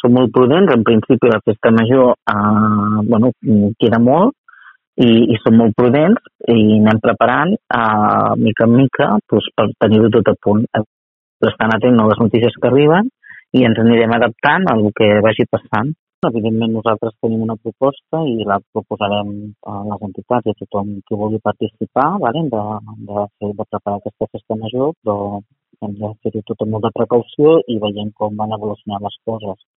som molt prudents. En principi, la festa major queda molt i som molt prudents i anem preparant mica en mica per tenir-ho tot a punt. Estan atents a les notícies que arriben i ens anirem adaptant al que vagi passant. Evidentment, nosaltres tenim una proposta i la proposarem a les entitats i a tothom que vulgui participar, de preparar aquesta festa major, però hem de fer-ho tot amb molta precaució i veiem com van evolucionant les coses.